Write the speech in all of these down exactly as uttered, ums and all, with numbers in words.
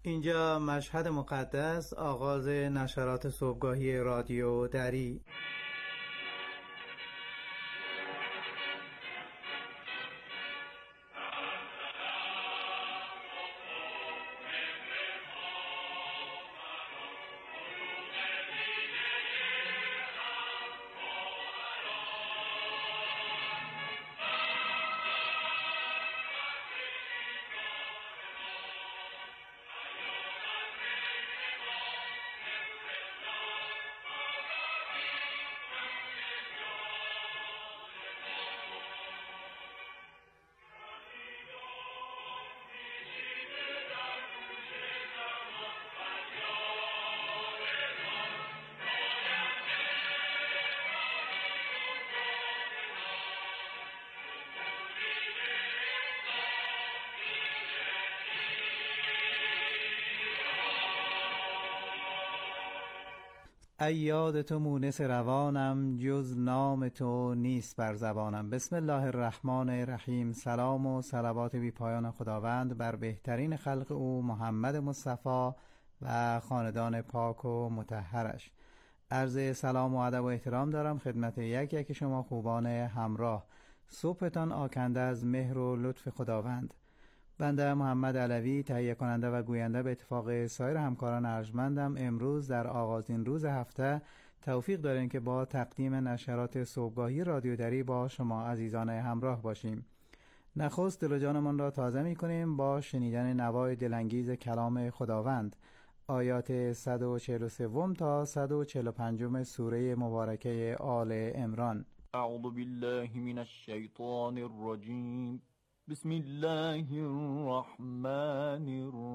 اینجا مشهد مقدس، آغاز نشرات صبحگاهی رادیو دری. ای یاد تو مونس روانم، جز نام تو نیست بر زبانم. بسم الله الرحمن الرحیم. سلام و صلوات بی پایان خداوند بر بهترین خلق او محمد مصطفی و خاندان پاک و مطهرش. عرض سلام و ادب و احترام دارم خدمت یک یک شما خوبان همراه. صبحتان آکنده از مهر و لطف خداوند. بنده محمد علوی، تهیه کننده و گوینده به اتفاق سایر همکاران ارجمندم، امروز در آغازین روز هفته توفیق داریم که با تقدیم نشرات صبحگاهی رادیو دری با شما عزیزان همراه باشیم. نخست دل و جانمان را تازه می کنیم با شنیدن نوای دلانگیز کلام خداوند، آیات صد و چهل و سه تا صد و چهل و پنج سوره مبارکه آل عمران. اعوذ بالله من الشیطان الرجیم. بسم الله الرحمن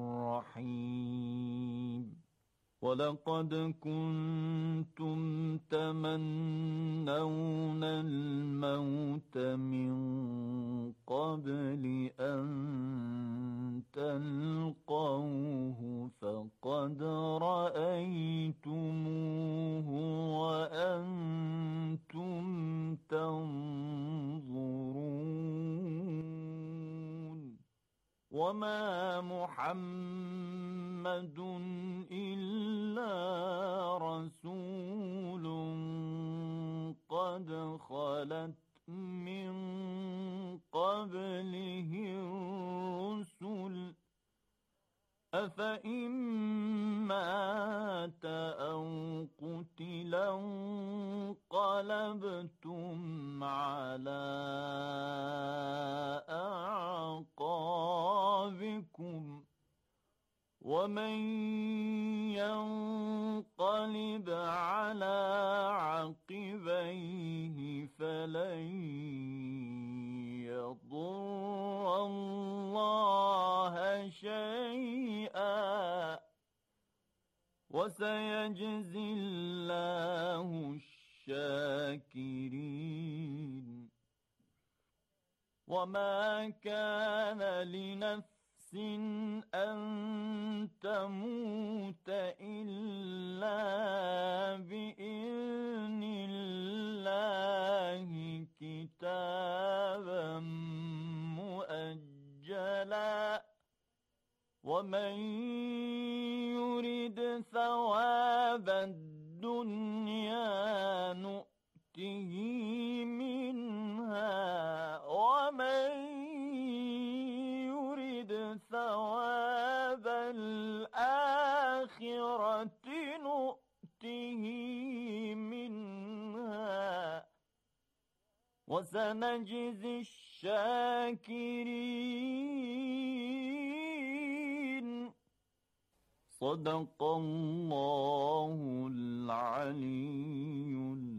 الرحیم. ولقد كنتم تمنون الموت من قبل أن تلقوه فقد رأيتموه وأنتم تنظرون. وما محمد إلا رسول قد خلت من قبله الرسل أفإن مات أو قتل انقلبتم على أعقابكم ومن ينقلب على عقبيه فلن يضر الله شيئا وسيجزي الله الشاكرين. وما كان لنفس أن تموت إلا بإذن الله كتابا مؤجلا. ومن يرد ثواب الدنيا نؤته منها ومن يرد ثواب الآخرة نؤته منها وسنجزي الشاكرين. صدق الله العلی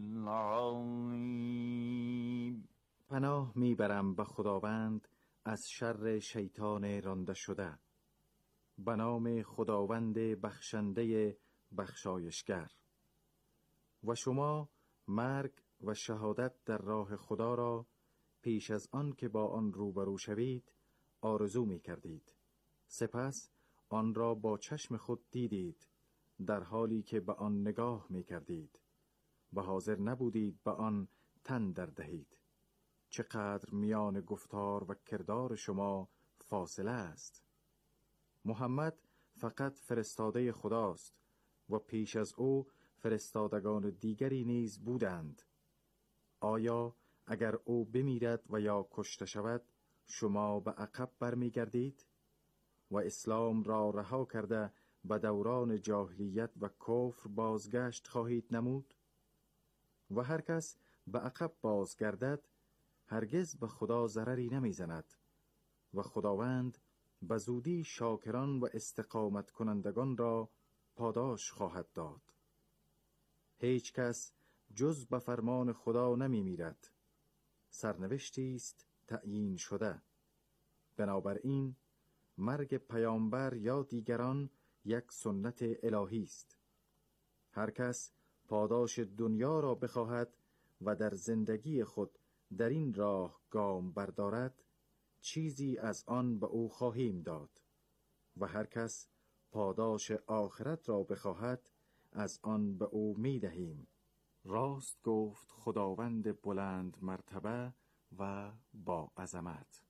العظیم. پناه میبرم به خداوند از شر شیطان رانده شده. به نام خداوند بخشنده بخشایشگر. و شما مرگ و شهادت در راه خدا را پیش از آن که با آن روبرو شوید آرزو می کردید. سپس آن را با چشم خود دیدید در حالی که به آن نگاه می کردید و حاضر نبودید به آن تن در دهید. چقدر میان گفتار و کردار شما فاصله است. محمد فقط فرستاده خداست و پیش از او فرستادگان دیگری نیز بودند. آیا اگر او بمیرد و یا کشته شود شما به عقب برمیگردید و اسلام را رها کرده به دوران جاهلیت و کفر بازگشت خواهید نمود؟ و هر کس به عقب بازگردد هرگز به خدا ضرری نمیزند و خداوند به زودی شاکران و استقامت کنندگان را پاداش خواهد داد. هیچ کس جز به فرمان خدا نمی میرد. سرنوشتی است تعیین شده. بنابراین مرگ پیامبر یا دیگران یک سنت الهی است. هر کس پاداش دنیا را بخواهد و در زندگی خود در این راه گام بردارد، چیزی از آن به او خواهیم داد و هر کس پاداش آخرت را بخواهد از آن به او می دهیم. راست گفت خداوند بلند مرتبه و با عظمت.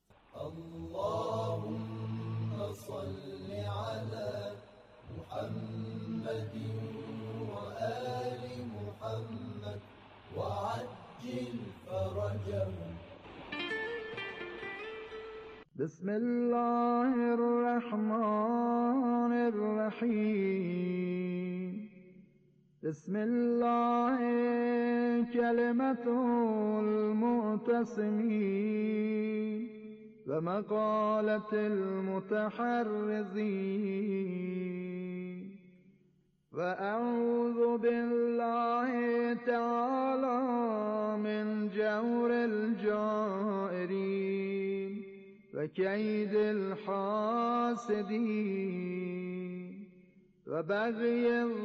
اللهم صل على محمد و آل محمد و عجل فرجهم. بسم الله الرحمن الرحیم. بسم الله کلمة المعتصمین و مقالة المتحرزین و اعوذ بالله تعالی من جور الجائرین و کید الحاسدین و بغی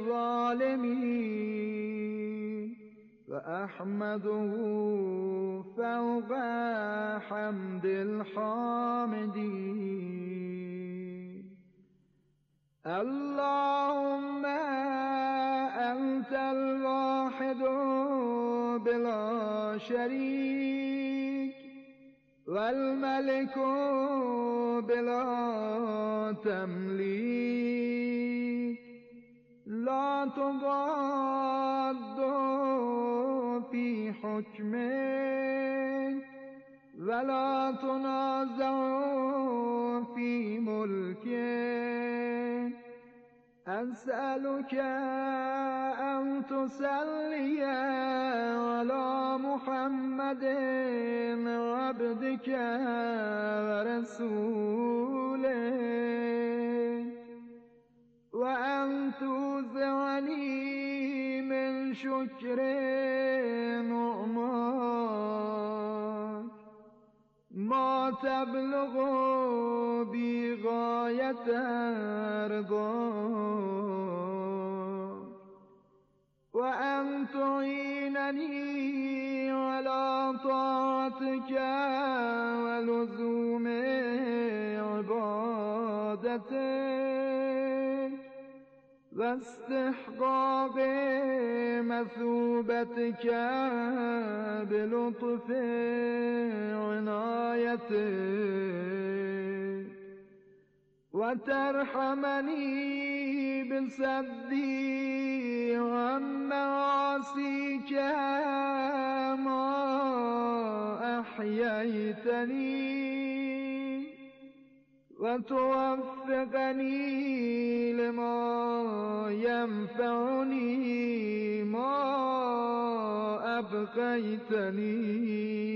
الظالمین و احمده فوق حمد الحامدین. اللهم انت الواحد بلا شریک والملك بلا تملیک لا تضاد في حكمك ولا تنازع في ملكك. أسألك أن تصلي على محمد عبدك ورسولك وأن توزعني من شكر نعماك ما تبلغ بغاية رضاك وأن تعينني على طاعتك ولزوم عبادتك واستحقاق مثوبتك بلطف عنايتك وترحمني بصدي عن معاصيك ما أحييتني وتوفقني لما ينفعني ما أبقيتني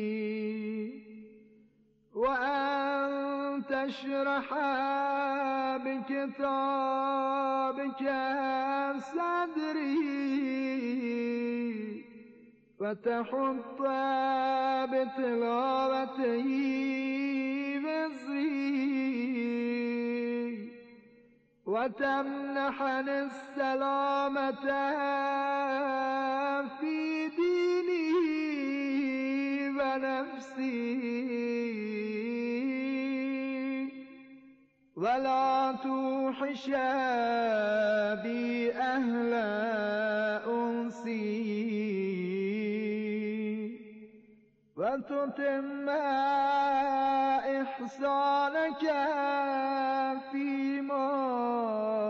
وأن تشرح بكتابك صدري وتحط بتلاوته وزري وتمنحني السلامة في ديني ونفسي ولا توحش بي أهل أنسي وتتم إحسانك فيما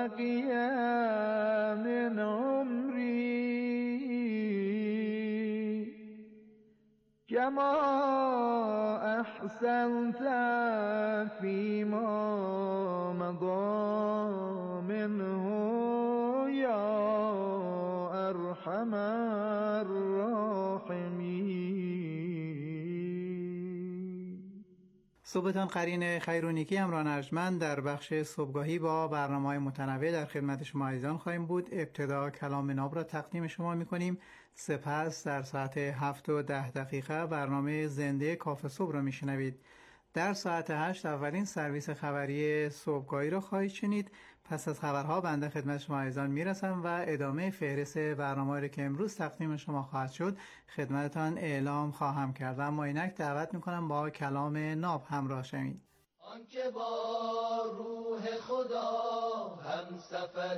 بقي من عمري كما أحسنت فيما مضى منه يا أرحم الراحمين. صبحتان قرین خیر و نیکی همراه ارجمند. در بخش صبحگاهی با برنامه‌های متنوع در خدمت شما عزیزان خواهیم بود. ابتدا کلام ناب را تقدیم شما می‌کنیم، سپس در ساعت هفت و ده دقیقه برنامه زنده کافه صبح را میشنوید. در ساعت هشت اولین سرویس خبری صبحگاهی را خواهید شنید. پس از خبرها بنده خدمت شما عزیزان میرسم و ادامه فهرست برنامه را که امروز تقدیم شما خواهد شد خدمتتان اعلام خواهم کرد. اما اینک دعوت میکنم با کلام ناب همراه شوید. آنکه با روح خدا هم سفر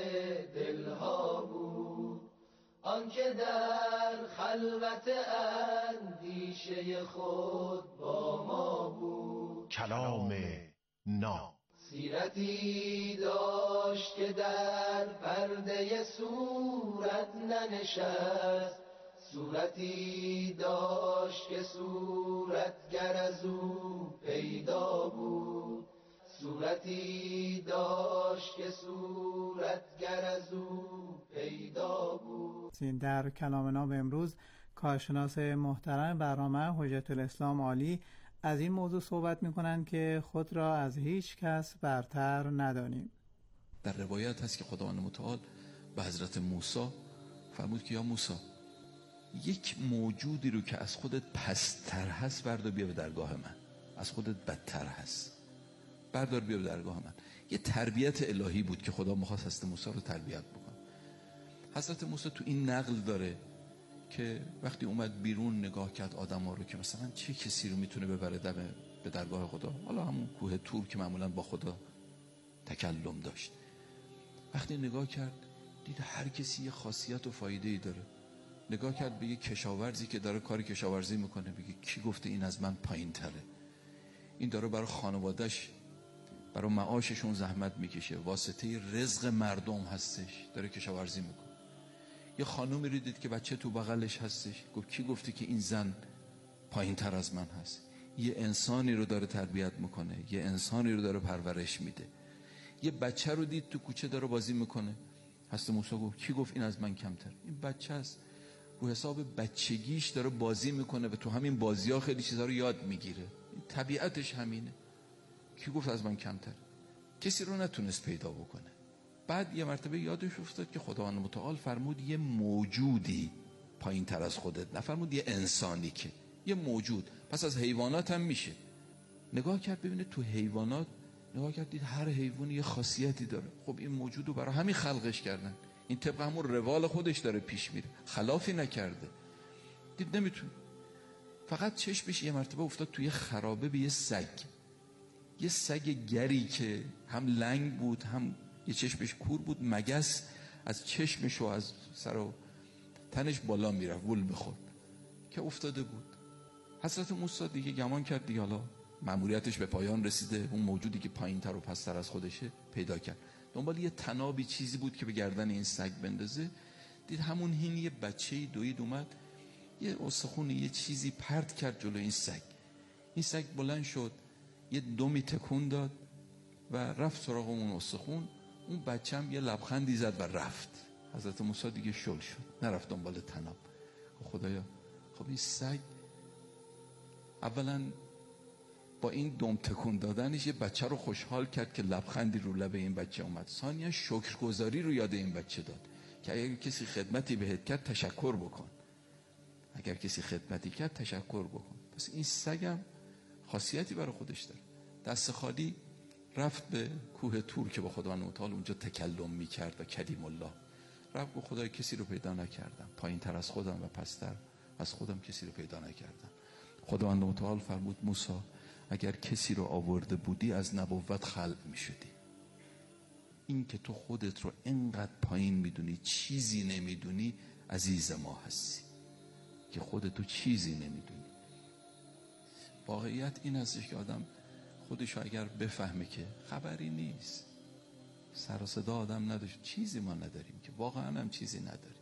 دلها بود، آنکه در خلوت اندیشه خود با ما بود. کلام ناب سیرتی داشت که در پرده صورت ننشست، صورتی داشت که صورتگر از او پیدا بود، صورتی داشت که صورتگر از او پیدا بود. در کلام ناب امروز کارشناس محترم برنامه حجت الاسلام عالی از این موضوع صحبت می‌کنند که خود را از هیچ کس برتر ندانیم. در روایت هست که خداوند متعال به حضرت موسی فرمود که یا موسی، یک موجودی رو که از خودت پستر هست بردار بیا به درگاه من، از خودت بدتر هست بردار بیا به درگاه من. یه تربیت الهی بود که خدا می‌خواست حضرت موسی رو تربیت بکنه. حضرت موسی تو این نقل داره که وقتی اومد بیرون نگاه کرد آدم‌ها رو که مثلا چه کسی رو میتونه ببره دم به درگاه خدا، حالا همون کوه طور که معمولا با خدا تکلم داشت، وقتی نگاه کرد دید هر کسی یه خاصیت و فایده‌ای داره. نگاه کرد به یه کشاورزی که داره کاری کشاورزی میکنه، بگه کی گفته این از من پایین تره؟ این داره برای خانوادهش برای معاششون زحمت میکشه، واسطه رزق مردم هستش، داره کشاورزی میکنه. یه خانومی رو دید که بچه تو بغلش هستش، گفت کی گفته که این زن پایین تر از من هست؟ یه انسانی رو داره تربیت میکنه، یه انسانی رو داره پرورش میده. یه بچه رو دید تو کوچه داره بازی میکنه، حضرت موسی گفت کی گفت این از من کمتر؟ این بچه است، رو حساب بچگیش داره بازی میکنه و تو همین بازی ها خیلی چیزها رو یاد میگیره، طبیعتش همینه. کی گفت از من کمتر؟ کسی رو نتونست پیدا بکنه. بعد یه مرتبه یادش افتاد که خداوند متعال فرمود یه موجودی پایین تر از خودت، نفرمود یه انسانی، که یه موجود، پس از حیوانات هم میشه. نگاه کرد ببینه تو حیوانات، نگاه کرد دید هر حیوانی یه خاصیتی داره. خب این موجود رو برای همین خلقش کردن، این طبق همون روال خودش داره پیش میره، خلافی نکرده. دید نمیتونه. فقط چشمش یه مرتبه افتاد توی خرابه به یه سگ، یه سگ گری که هم لنگ بود هم یه چشمش کور بود، مگس از چشمش و از سر و تنش بالا میرفت، ول میخورد که افتاده بود. حضرت موسی دیگه گمان کرد دیگه حالا مأموریتش به پایان رسیده، اون موجودی که پایین تر و پستر از خودشه پیدا کرد. دنبال یه تنابی چیزی بود که به گردن این سگ بندازه، دید همون هین یه بچه‌ای دوید اومد یه استخون یه چیزی پرت کرد جلو این سگ. این سگ بلند شد یه دمی تکون داد و رفت سراغ اون استخون. اون بچه هم یه لبخندی زد و رفت. حضرت موسی دیگه شل شد، نرفت دنبال تناب. خدایا خب این سگ اولا با این دم تکون دادنش یه بچه رو خوشحال کرد که لبخندی رو لب این بچه اومد. ثانیا شکرگزاری رو یاد این بچه داد که اگر کسی خدمتی بهت کرد تشکر بکن، اگر کسی خدمتی کرد تشکر بکن. پس این سگم خاصیتی برای خودش داره. دست خالی رفت به کوه طور که با خداوند متعال اونجا تکلم میکرد و کلیم الله. رفت گفت خدای کسی رو پیدا نکردم، پایین تر از خودم و پستر از خودم کسی رو پیدا نکردم. خداوند متعال فرمود موسی اگر کسی رو آورده بودی از نبوت خلق میشدی. این که تو خودت رو اینقدر پایین میدونی، چیزی نمیدونی، عزیز ما هستی که خودتو چیزی نمیدونی. واقعیت این هستش که آدم خودشو اگر بفهمه که خبری نیست، سر و صدا آدم نداشت. چیزی ما نداریم که، واقعا هم چیزی نداریم.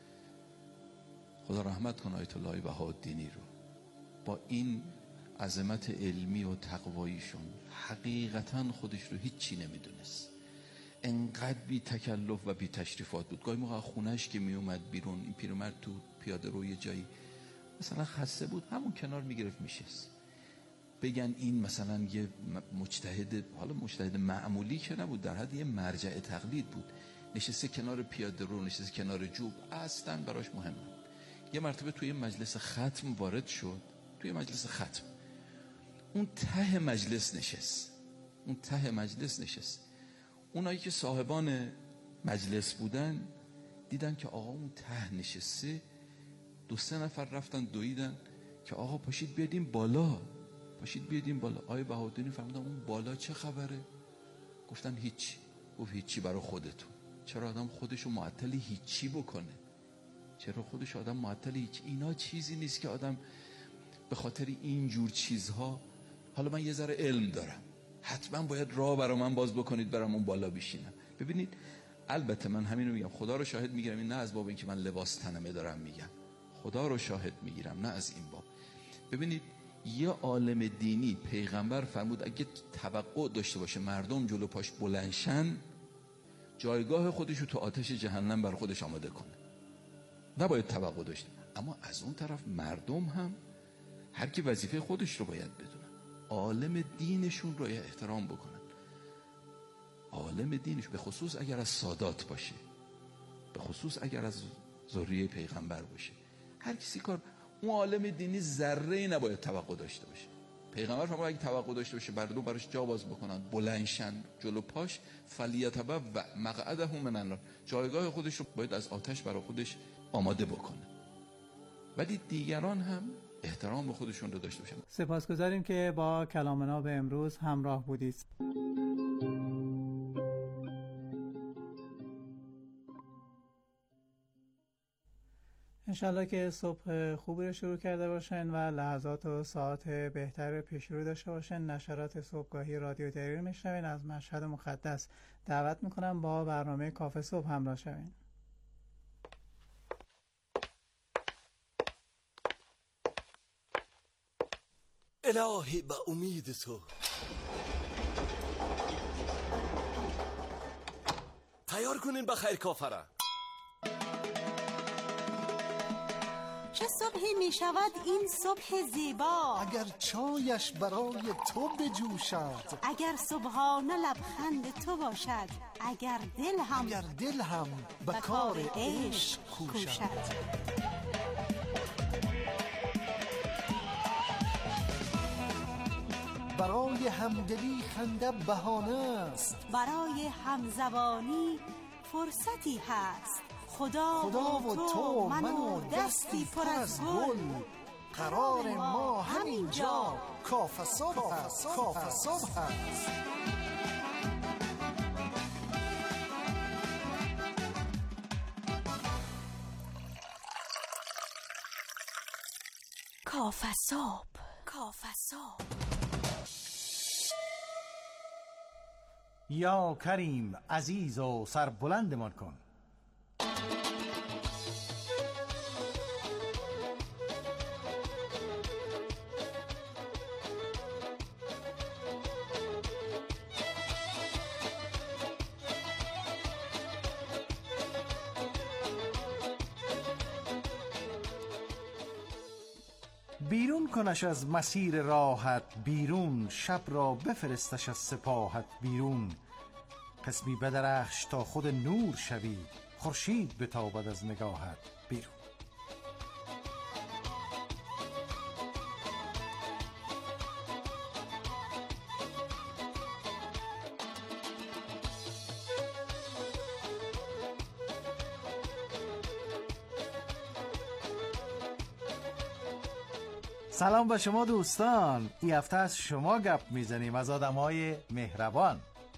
خدا رحمت کنه آیت الله بهاءالدینی رو. با این عظمت علمی و تقواییشون حقیقتا خودش رو هیچی نمیدونست. انقدر بی تکلف و بی تشریفات بود. گاهی موقع خونهش که می اومد بیرون، این پیرمرد تو پیاده رو یه جایی مثلا خسته بود، همون کنار میگرفت میشست. بگن این مثلا یه مجتهد، حالا مجتهد معمولی که نبود، در حد یه مرجع تقلید بود، نشسته کنار پیاده رو، نشسته کنار جوب، اصلا براش مهم نبود. یه مرتبه توی مجلس ختم وارد شد، توی مجلس ختم اون ته مجلس نشست، اون ته مجلس نشست. اونایی که صاحبان مجلس بودن دیدن که آقا اون ته نشسته، دو سه نفر رفتن دویدن که آقا پاشید بیادیم بالا، پاشید بیادیم بالا. آقای بهاءالدینی فرمودن اون بالا چه خبره؟ گفتن هیچی. گفت هیچی برای خودتون. چرا آدم خودشو معطل هیچی بکنه؟ چرا خودش آدم معطل هیچ؟ اینا چیزی نیست که آدم به خاطر این جور چیزها، حالا من یه ذره علم دارم، حتما باید راه برا من باز بکنید برام اون بالا بشینم. ببینید البته من همین رو میگم، خدا رو شاهد میگیرم، این نه از باب این که من لباس تنمه دارم میگم، خدا رو شاهد میگیرم، نه از این باب. ببینید یه عالم دینی، پیغمبر فرمود اگه توقع داشته باشه مردم جلو پاش بلندشن، جایگاه خودشو تو آتش جهنم بر خودش آماده کنه. نباید توقع داشته. اما از اون طرف مردم هم هر کی وظیفه خودش رو باید بدونن، عالم دینشون رو احترام بکنن. عالم دینش به خصوص اگر از سادات باشه، به خصوص اگر از ذریه پیغمبر باشه، هر کسی کار، اون عالم دینی ذره نباید توقع داشته باشه. پیغمبر فرمود اگه توقع داشته باشه مردم براش جا باز بکنن، بلندشن جلو پاش، فلیتبع و مقعده من النار، جایگاه خودش رو باید از آتش برای خودش آماده بکنه. ولی دیگران هم احترام به خودشون رو داشته باشن. سپاسگزاریم که با کلامنا به امروز همراه بودید. انشالله که صبح خوبی رو شروع کرده باشن و لحظات و ساعت بهتر پیش رو داشته باشن. نشرات صبحگاهی رادیو تحریر میشنوین. از مشهد مقدس دعوت میکنم با برنامه کافه صبح همراه شوین. الهی به امید تو تیار کنین بخیر کافره. چه صبحی می شود این صبح زیبا، اگر چایش برای تو بجوشد، اگر صبحانه لبخند تو باشد، اگر دل هم اگر دل هم به کار عشق کوشد. برای همدلی خنده بهانه است، برای همزبانی فرصتی هست. خدا, خدا و تو من و دستی پر از گل، قرار ما همین جا کافه صبح هست. کافه صبح هست. کافه صبح، کافه صبح. یا کریم عزیز و سربلندمان کن. بیرون کنش از مسیر راحت بیرون، شب را بفرستش از سپاهت بیرون. قسمی بدرخش تا خود نور شوی، خورشید بتابد از نگاهت بیرون. سلام به شما دوستان. این هفته از شما گپ میزنیم، از آدمای مهربان.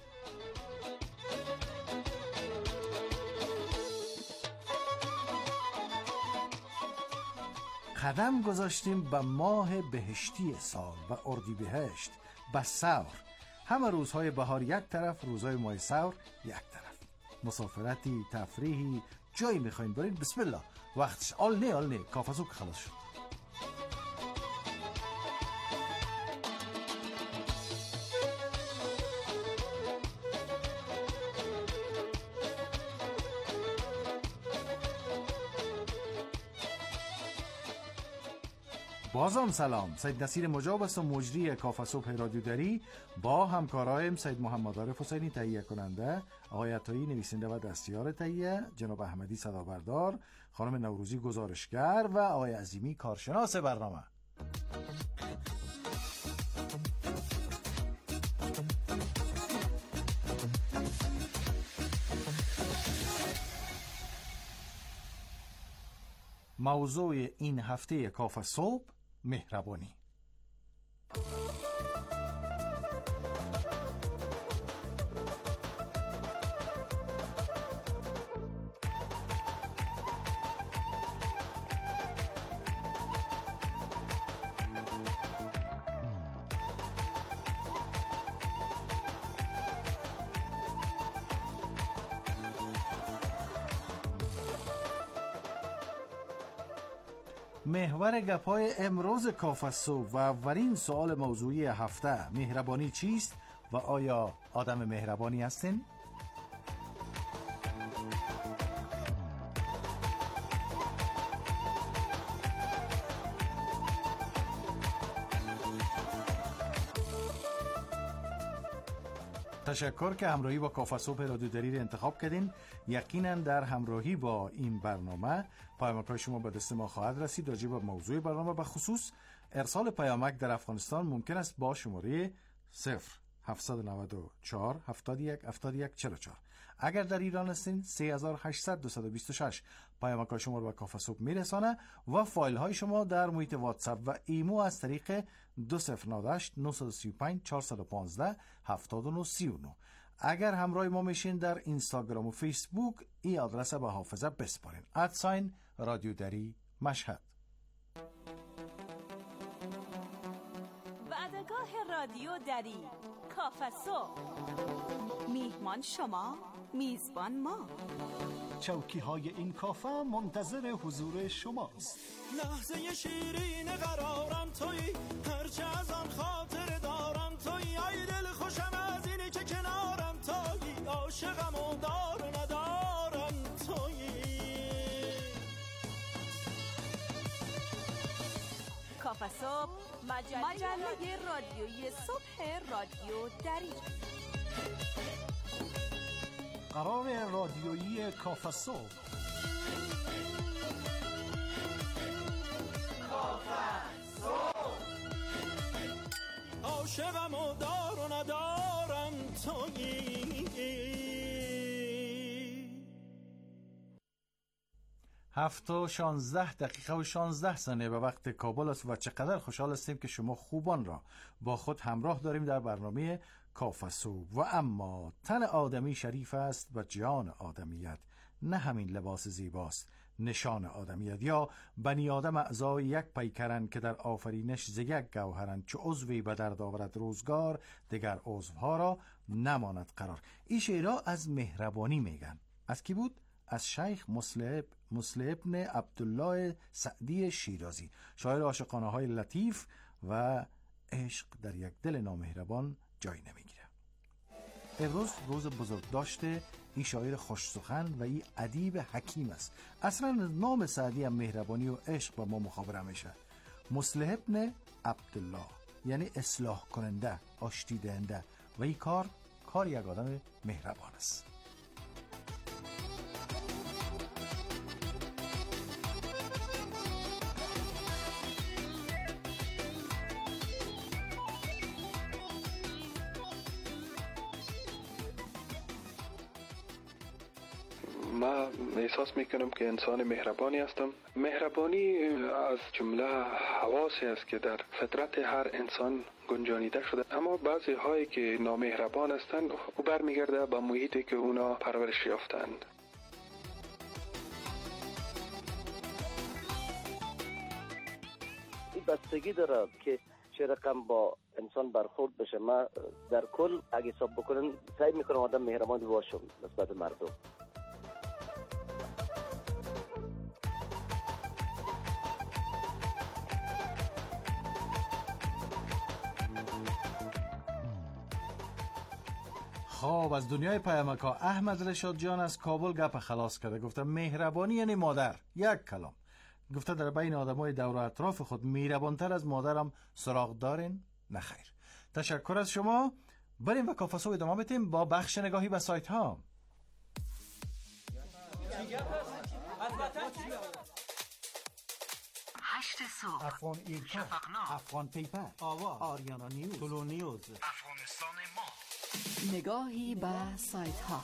قدم گذاشتیم به ماه بهشتی سال و اردیبهشت، به ثور، همه روزهای بهار یک طرف، روزهای ماه ثور یک طرف. مسافرتی، تفریحی، جایی میخواین برید، بسم الله وقتش. آل نه آل نه کافه صبح خلاص شد. بازم سلام، سید نصیر مجاب است و مجری کافه صبح رادیو دری با همکارایم سید محمد عارف حسینی تهیه کننده، آقای عطایی نویسنده و دستیار تهیه، جناب احمدی صدابردار، خانم نوروزی گزارشگر و آقای عظیمی کارشناس برنامه. موضوع این هفته کافه صبح مهربانی. محور گپ‌های امروز کافه صبح و اولین سوال موضوعی هفته، مهربانی چیست و آیا آدم مهربانی هستین؟ تشکر که همراهی با کافه صبح رادیو دری را انتخاب کردین. یقینا در همراهی با این برنامه پیامک‌های شما به دست ما خواهد رسید. راجع به موضوع برنامه به خصوص ارسال پیامک در افغانستان ممکن است با شماره صفر هفت نه چهار هفتاد و یک هفتاد و یک چهل و چهار. اگر در ایران هستین سه هزار و هشتصد دویست و بیست و شش پیامک‌های شما رو به کافه صبح میرسانه و فایل های شما در محیط واتساپ و ایمو از طریق دو صفر نه هشت نه سه پنج چهار یک پنج هفت نه سه نه. اگر همراه ما میشین در اینستاگرام و فیسبوک این آدرس به حافظه بسپارین. ادساین رادیو دری مشهد. وعدگاه رادیو دری کافه صبح، میهمان شما، میزبان ما. چوکی های این کافه منتظر حضور شماست. لحظه شیرین قرارم توی، هرچه از آن خاطر دارم توی، ای دل خوشم از اینی که کنارم توی، عاشقم و دار و ندارم توی. کافه صبح، مجله رادیویی صبح رادیو دری. قرار رادیویی کافه صبح. کافه صبح، عاشقم و دار و ندارم تویی. هفت و شانزده دقیقه و شانزده ثانیه به وقت کابل است و چقدر خوشحال هستیم که شما خوبان را با خود همراه داریم در برنامه کافه صبح. و اما تن آدمی شریف است و جان آدمیت نه همین لباس زیباست نشان آدمیت، یا بنی آدم اعضای یک پیکرند که در آفرینش ز یک گوهرند، چو عضوی به درد آورد روزگار دیگر عضوها را نماند قرار. این شعرها از مهربانی میگن. از کی بود؟ از شیخ مسلم مسلم ابن عبدالله سعدی شیرازی، شاعر عاشقانه های لطیف و عشق در یک دل نامهربان جای نمیگیره. امروز روز بزرگ داشته این شاعر خوش سخن و این ادیب حکیم است. اصلا نام سعدی هم مهربانی و عشق با ما مخابره میشه. مسلم ابن عبدالله یعنی اصلاح کننده، آشتی دهنده، و این کار کار یک آدم مهربان است. من احساس میکنم که انسان مهربانی هستم. مهربانی از جمله حواسی است که در فطرت هر انسان گنجانیده شده، اما بعضی هایی که نامهربان هستند او برمیگرده به محیطی که اونا پرورش یافتند. این بستگی داره که چه رقم با انسان برخورد بشه. من در کل اگه حساب بکنن سعی میکنم آدم مهربانی باشم نسبت مردم. خب از دنیای پیامکا احمد رشاد جان از کابل گپ خلاص کرده. گفته مهربانی یعنی مادر. یک کلام. گفته در بین آدمای دور و اطراف خود مهربانتر از مادرم سراغ دارین؟ نخیر. تشکر از شما. بریم و کافه صبح ادامه بدیم با بخش نگاهی به سایت ها. هشت صبح، افغان ایرکا، شفقنامه، افغان پیپر، آواز، آریانا نیوز، طلو نیوز، افغانستان ما. نگاهی به سایت ها.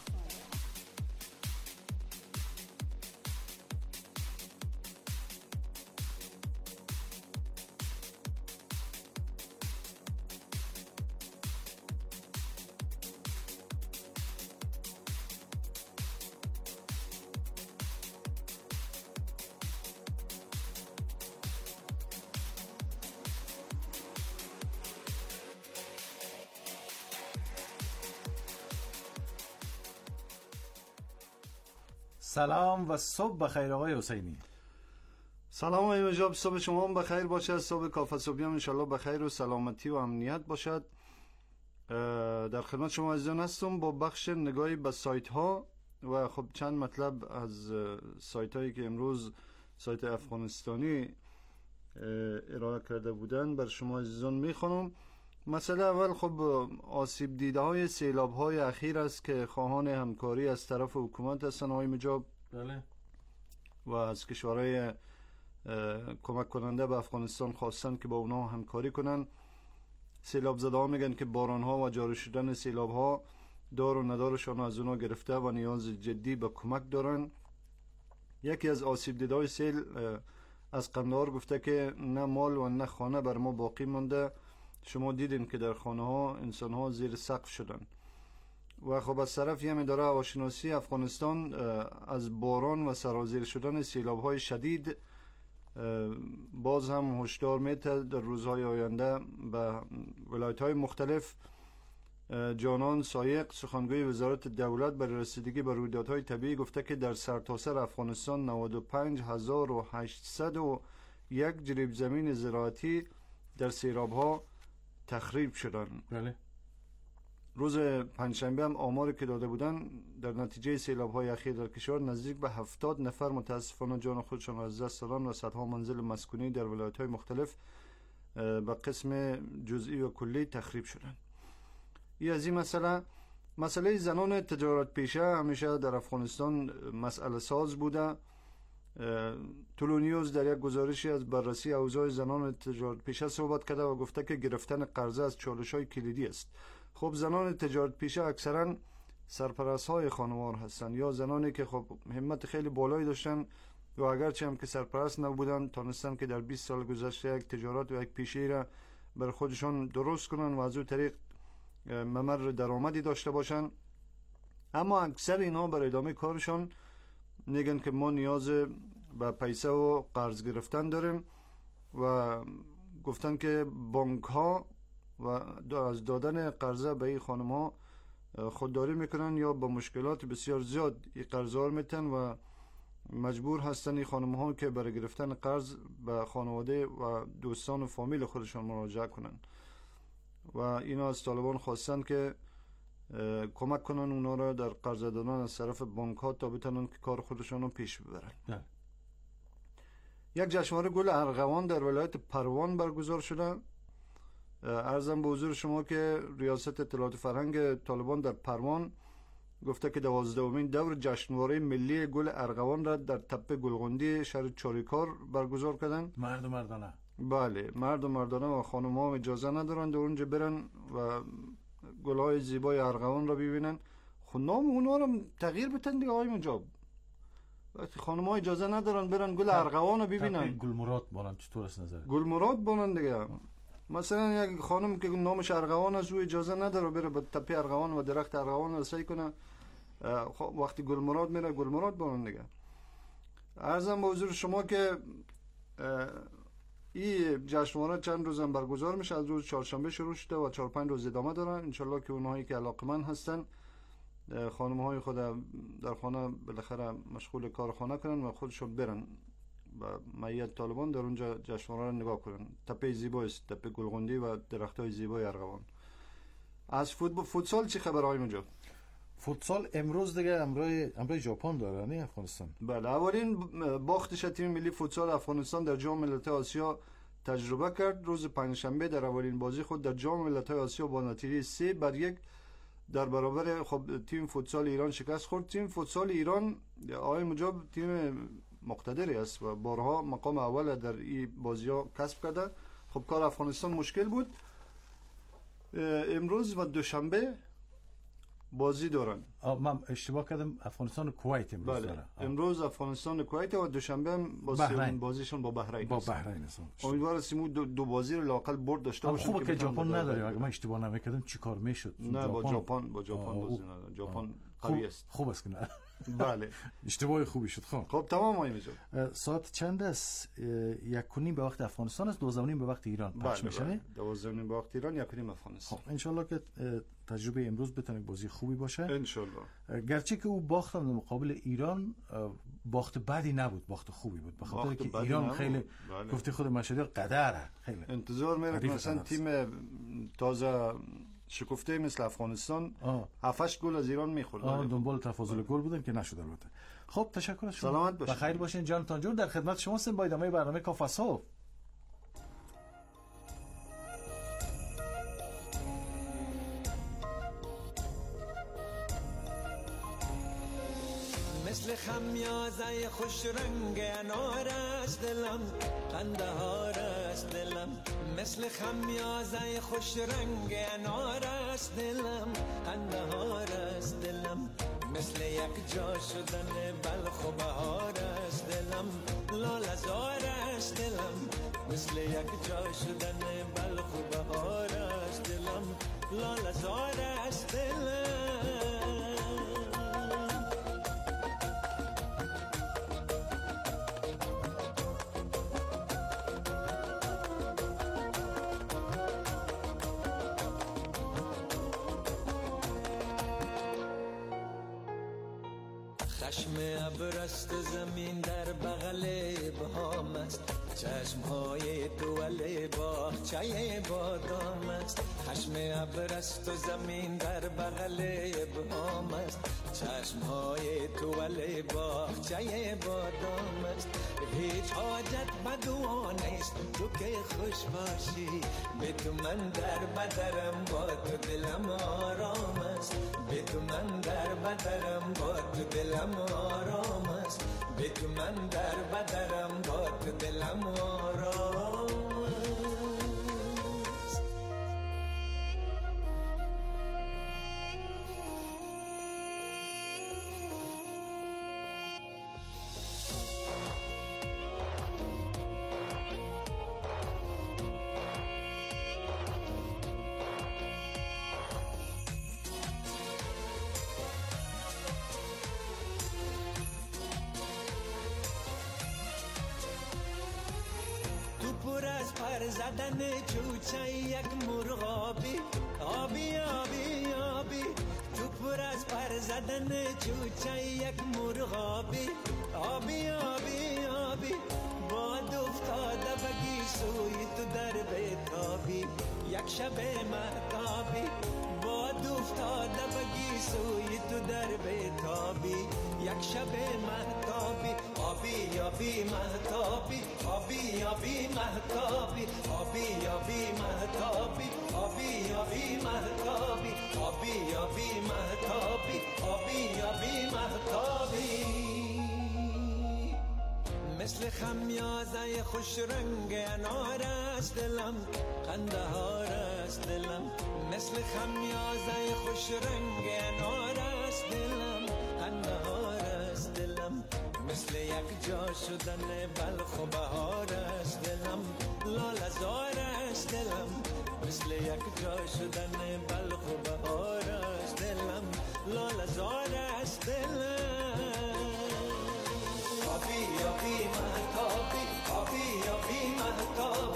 سلام و صبح بخیر آقای حسینی. سلام آقای مجاب، صبح شما هم بخیر باشد. صبح کافه صبحی هم انشالله بخیر و سلامتی و امنیت باشد. در خدمت شما عزیزان هستم با بخش نگاهی به سایت ها و خب چند مطلب از سایت هایی که امروز سایت افغانستانی ارائه کرده بودن بر شما عزیزان میخوانم. مسئله اول خب آسیب دیده های سیلاب های اخیر است که خواهان همکاری از طرف حکومت هستند آقای مجاب. بله. و از کشورهای کمک کننده به افغانستان خواستن که با اونا همکاری کنن. سیلاب زده ها میگن که باران ها و جاری شدن سیلاب ها دار و ندارشان از اونا گرفته و نیاز جدی به کمک دارن. یکی از آسیب دیده های سیل از قندهار گفته که نه مال و نه خانه بر ما باقی مانده. شما دیدین که در خانه ها انسان ها زیر سقف شدن. و خب از طرفی هم اداره هواشناسی افغانستان از باران و سرازیر شدن سیلاب های شدید باز هم هشدار میده در روزهای آینده به ولایت های مختلف. جانان سایق سخنگوی وزارت دولت برای رسیدگی به رویدادهای طبیعی گفته که در سرتاسر افغانستان نود و پنج هزار و هشتصد و یک جریب زمین زراعتی در سیلاب ها تخریب شدن. بله. روز پنجشنبه هم آماری که داده بودن در نتیجه سیلاب های اخیر در کشور نزدیک به هفتاد نفر متاسفانه جان خودشان از دست دادن و صدها منزل مسکونی در ولایت های مختلف به قسم جزئی و کلی تخریب شدن. این از این مسئله مسئله زنان تجارت پیشه همیشه در افغانستان مسئله ساز بوده. طلو نیوز در یک گزارشی از بررسی اوضاع زنان تجارت پیشه صحبت کرده و گفته که گرفتن قرضه از چالش‌های کلیدی است. خب زنان تجارت پیشه اکثرا سرپرست‌های خانوار هستند یا زنانی که خب همت خیلی بالایی داشتن و اگرچه هم که سرپرست نبودن تونستن که در بیست سال گذشته یک تجارت و یک پیشه‌ای را بر خودشان درست کنن و از اون طریق ممر درآمدی داشته باشن. اما اکثر اینا برای ادامه کارشان میگن که ما نیاز به پیسه و قرض گرفتن داریم و گفتن که بانک ها و از دادن قرضه به این خانم ها خودداری میکنن یا با مشکلات بسیار زیاد این قرضار میتن و مجبور هستن این خانم ها که برای گرفتن قرض به خانواده و دوستان و فامیل خودشان مراجعه کنن و اینا از طالبان خواستن که کمک کنن اونا را در قرض دادن از طرف بانک ها تا بتونن که کار خودشان رو پیش ببرن. ده. یک جشنواره گل ارغوان در ولایت پروان برگزار شده. عرضم به حضور شما که ریاست اطلاعات فرهنگ طالبان در پروان گفته که دوازدهمین دور جشنواره ملی گل ارغوان را در تپه گلغندی شهر چاریکار برگزار کردن. مرد و مردانه. بله، مرد و مردانه و خانم ها اجازه ندارن در اونجا برن و گلهای زیبای ارغوان را ببینن. خب نام اونا رو تغییر بدن دیگه آقای مجاب. وقتی خانم ها اجازه ندارن برن گل ارغوان رو ببینن. گل مراد بانن چطور است نظر؟ گل مراد بانن دیگه. مثلا یک خانم که نامش ارغوان است او اجازه نداره بره به تپه ارغوان و درخت ارغوان رسایی کنه. خب وقتی گل مراد میره گل مراد بانن دیگه. عرضم به حضور شما که این جشنواره چند روزم برگزار میشه، از روز چهارشنبه شروع شده و چهار پنج روز ادامه دارن. انشالله که اونهایی که علاقمند هستن خانم های خود در خانه بالاخره مشغول کار خانه کنن و خودشون برن و معیت طالبان در اونجا جشنواره رو نگاه کنن. تپه زیبا است، تپه گلغندی و درخت های زیبای ارغوان. از فوتبال فوتسال چی خبر های اونجا؟ فوتسال امروز دیگه امروز امروز ژاپن داره نه افغانستان. بله، اولین باختش تیم ملی فوتسال افغانستان در جام ملت‌های آسیا تجربه کرد. روز پنجشنبه در اولین بازی خود در جام ملت‌های آسیا با نتیجه سه بر یک در برابر خب تیم فوتسال ایران شکست خورد. تیم فوتسال ایران آقای مجاب تیم مقتدری است و بارها مقام اول در این بازی‌ها کسب کرده. خب کار افغانستان مشکل بود. امروز و دوشنبه بازی دارن. من اشتباه کردم، افغانستان و کویت امروز بله. داره. امروز افغانستان و کویت و دوشنبه هم بازی بازیشون با بحرین با بحرین است. امیدوارم سیمو دو, دو بازی رو لاقل برد داشته باشن. خوبه که ژاپن نداره. اگه من اشتباه نمیکردم چیکار میشد؟ نه با ژاپن با ژاپن بازی نداره. ژاپن قوی است. خوب است که نه. بله. اشتباه خوبی شد. خب خب تمام آقای میجان. ساعت چند است؟ یک و نیم به وقت افغانستان است، دوازده و نیم به وقت ایران پخش میشه نه؟ دوازده و نیم به وقت ایران، یک و نیم افغانستان. خب ان شاء الله که تجربه امروز بتونه بازی خوبی باشه ان شاء الله. گرچه که او باخت در مقابل ایران باخت بدی نبود، باخت خوبی بود، به خاطر که ایران نبود. خیلی بله. گفته خود مشهدی قدره، خیلی انتظار میره مثلا تیم تازه شکفته مثل افغانستان هفت گل از ایران میخورد. آه دنبال تفاضل گل بودن که نشد البته. خب تشکر از شما. سلامت باشین. بخیر باشین جان تانجور. در خدمت شما هستیم با ادامه برنامه کافاسو. مثل خمیازه خوش رنگ انار است دلم، قندهار است دلم. مثل خمیازه خوش رنگ انار است دلم، قندهار است دلم. مثل یک جا شدن بلخ و بهار است دلم، لاله‌زار است دلم. مثل یک جا شدن بلخ و بهار است دلم، لاله‌زار است دلم. چشم ابرست زمین در بغل ابهام است، چشمهای دول باغچه بادام است. چشم ابرست و زمین در بغل ابهام است، چشمهای دول باغچه بادام است. هیچ حاجت بدوان نیست تو که خوش باشی، به تو من در بدرم با تو دلم آرام است. به تو من در بدرم با تو دلم آرام است. به تو من در بدرم با تو دلم آرام است. پر از پر زدن چوچه یک مرغابی، آبی آبی آبی. تو پر از پر زدن چوچه یک مرغابی، آبی آبی آبی. باد افتاده بگی سوی تو در بیتابی، یک شب مهتابی. باد افتاده بگی سوی تو در بیتابی، یک شب مهتابی. آبی آبی مهتابی، آبی آبی مهتابی، آبی آبی مهتابی، آبی آبی مهتابی، آبی آبی مهتابی، آبی آبی مهتابی. مثل خمیازه خوش رنگ انار است دلم، قندهار است دلم. مثل خمیازه خوش رنگ انار است دلم، قندهار است دلم. مثل یک جا شدن بلخ و بهار است دلم، لاله‌زار است دلم. مثل یک جا شدن بلخ و بهار است دلم، لاله‌زار است دلم. آبی آبی مهتابی، آبی آبی مهتابی.